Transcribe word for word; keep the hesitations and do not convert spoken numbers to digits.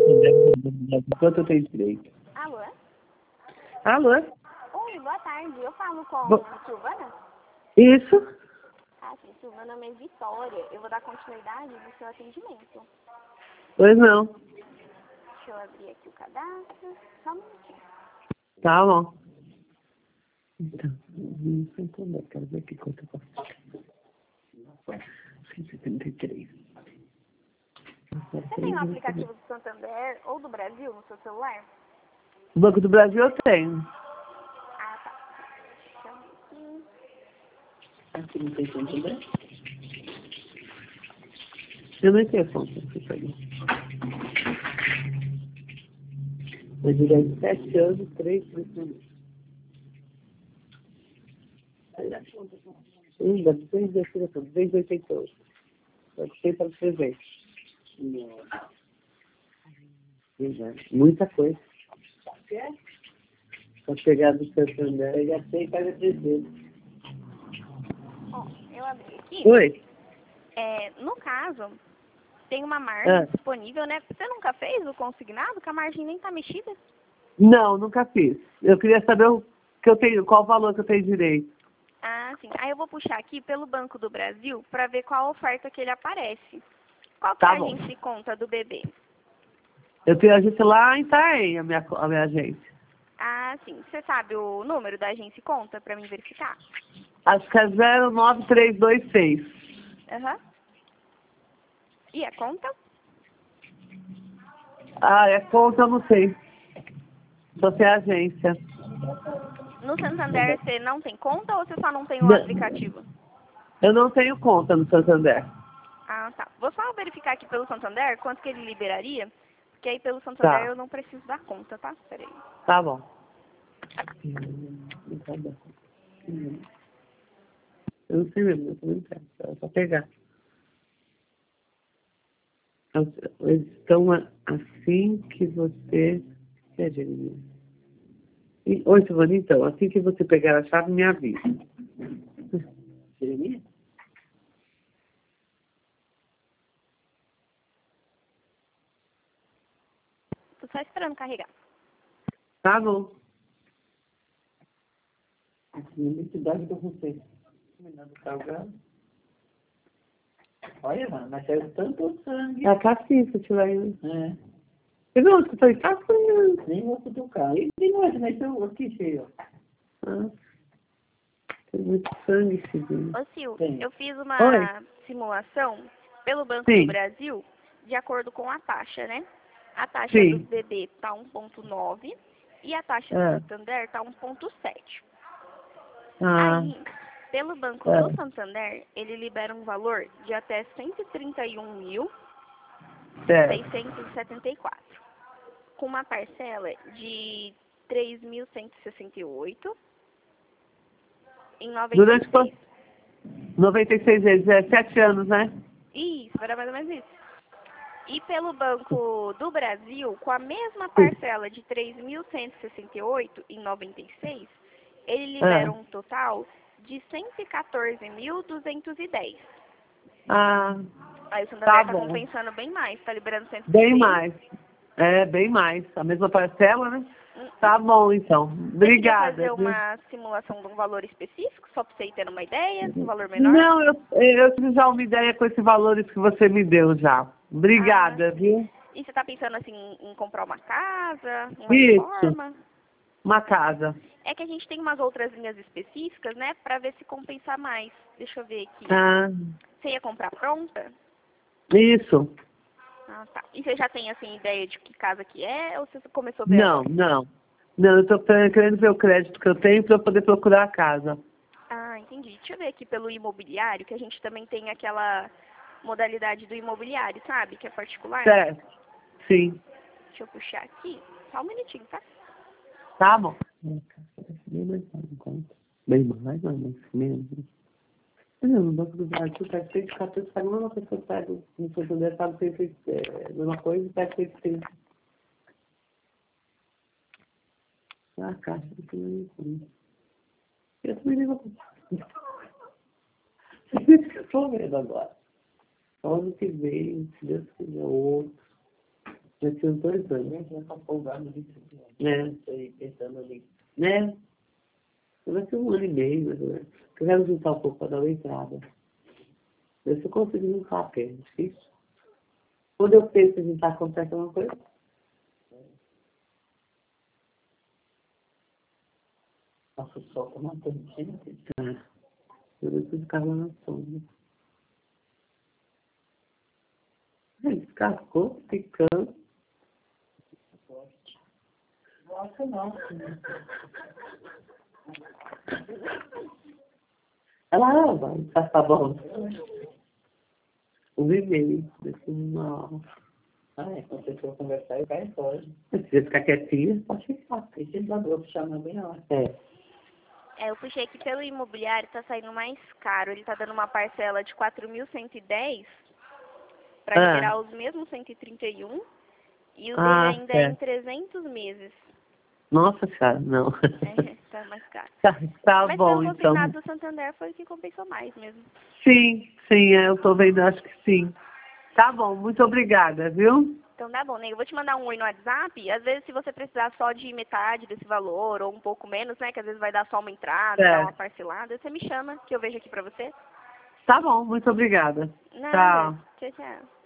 Quanto eu tenho direito? Alô? Alô? Oi, boa tarde. Eu falo com Bo- a Silvana? Isso? Ah, sim, Silvana, meu nome é Vitória. Eu vou dar continuidade no seu atendimento. Pois não. Deixa eu abrir aqui o cadastro. Só um minutinho. Tá bom. Então, não sei entender, quero ver aqui quanto eu posso. cento e setenta e três. Você tem um aplicativo do Santander ou do Brasil no seu celular? O Banco do Brasil eu tenho. Ah, tá. Deixa eu aqui. Aqui não tem Santander? Eu não tenho conta. Eu durante sete anos, três, três anos. Hum, dá duzentos e oitenta e oito. Pode ser para trezentos. Muita coisa. Para chegar do Santander, eu já sei cada trezentos. Ó, eu abri aqui. Oi? É, no caso, tem uma margem Ah. disponível, né? Você nunca fez o consignado? Que a margem nem tá mexida? Não, nunca fiz. Eu queria saber o que eu tenho, qual o valor que eu tenho direito. Ah, sim. Aí eu vou puxar aqui pelo Banco do Brasil para ver qual a oferta que ele aparece. Qual que é Tá a bom. agência conta do bebê? Eu tenho agência lá em Itaém, a minha, a minha agência. Ah, sim. Você sabe o número da agência conta para mim verificar? Acho que é zero nove três dois seis. Aham. E a conta? Ah, é conta, eu não sei. Só sei a agência. No Santander você não tem conta ou você só não tem o Não, aplicativo? eu não tenho conta no Santander. Ah, tá. Vou só verificar aqui pelo Santander quanto que ele liberaria, porque aí pelo Santander Tá, eu não preciso da conta, tá? Peraí. tá bom. Hum, tá bom. Hum. Eu não sei mesmo, eu também não quero. É só pegar. Eles estão a- assim que você... É, Jeremias. E- Oi, Silvana, então, assim que você pegar a chave, me avisa. Jeremias? Tô só esperando carregar. Tá bom. Assim, que idade que eu você? Salgado. Olha, mano, mas saiu tanto sangue. É a caciça, tio aí. É. Você viu onde que eu falei? Tá sangue. Nem vou cutucar. E tem hoje, mas eu aqui cheio, ó. Ah, tem muito sangue, filho. Ô, Sil, Tem. eu fiz Oi? uma simulação pelo Banco do Sim, Brasil de acordo com a taxa, né? A taxa do sim. bebê tá um ponto nove e a taxa do Ah, Santander tá um ponto sete. ah, Aí, pelo Banco do ah. Santander, ele libera um valor de até cento e trinta e um mil Certo. seiscentos e setenta e quatro, com uma parcela de três mil cento e sessenta e oito em noventa e Durante seis. quanto? noventa e seis vezes, é sete anos, né? Isso, era mais ou menos isso. E pelo Banco do Brasil, com a mesma Sim. parcela de três mil cento e sessenta e oito em noventa e seis, ele libera Ah, um total de cento e quatorze mil duzentos e dez. ah, Aí o Santander tá está bom. compensando bem mais, está liberando cento e Bem seis. mais. É, bem mais. A mesma parcela, né? Hum, Tá bom, então. Você queria Obrigada, fazer viu? uma simulação de um valor específico, só para você ir tendo uma ideia, um valor menor? Não, eu, eu tive já uma ideia com esses valores que você me deu já. Ah, Obrigada, sim. viu? E você está pensando assim em comprar uma casa, uma Isso, reforma? uma casa. É que a gente tem umas outras linhas específicas, né, para ver se compensa mais. Deixa eu ver aqui. Ah, Você ia comprar pronta? isso. Ah, tá. E você já tem, assim, ideia de que casa que é ou você começou a ver Não, agora? não. Não, eu tô querendo ver o crédito que eu tenho para eu poder procurar a casa. Ah, entendi. Deixa eu ver aqui pelo imobiliário, que a gente também tem aquela modalidade do imobiliário, sabe? Que é particular. Certo. Sim. Deixa eu puxar aqui. Só um minutinho, tá? Tá bom. Bem mais caro, enquanto. Bem mais, não, mas menos. Não, no Banco do Brasil, pega cento e quatorze, paga a mesma coisa que eu pego. No Santander, pago cento e oitenta, é, a mesma coisa e pego cento e trinta. Ah, a caixa do primeiro. Eu também nem vou comprar. Por isso que eu tô vendo agora. Só ano que vem, se Deus quiser, outro. Já tinha uns dois anos. Nem tinha essa folgada de É. aí pensando ali. Né? Vai ser um ano e meio, mais ou menos. Eu quero juntar um pouco para dar uma entrada. Eu só consigo juntar a pena, difícil. Quando eu penso em juntar, acontece alguma coisa. Nossa, o sol tá matando gente. Tá. Eu não preciso ficar lá na sombra. Ele descascou, ficando. Nossa, não. Ela vai, faz tá bom. Um e-mail, desse mal. Ah, é, quando você for conversar, eu caio fora. Se você ficar quietinha, pode ficar. E se ele mandou chamar bem na hora. É. É, eu puxei aqui pelo imobiliário, tá saindo mais caro. Ele tá dando uma parcela de quatro mil cento e dez para Ah. liberar os mesmos cento e trinta e um. E o Ah, dele ainda é em certo. trezentos meses. Nossa, cara, não. É, tá mais caro. Tá, tá Mas bom, pelo então. consignado do Santander foi o que compensou mais mesmo. Sim, sim, é, eu tô vendo, acho que sim. Tá bom, muito obrigada, viu? Então tá bom, né? Eu vou te mandar um oi no WhatsApp. Às vezes, se você precisar só de metade desse valor ou um pouco menos, né? Que às vezes vai dar só uma entrada, dar uma Certo. parcelada, você me chama, que eu vejo aqui pra você. Tá bom, muito obrigada. Nada. Tchau. Tchau, tchau.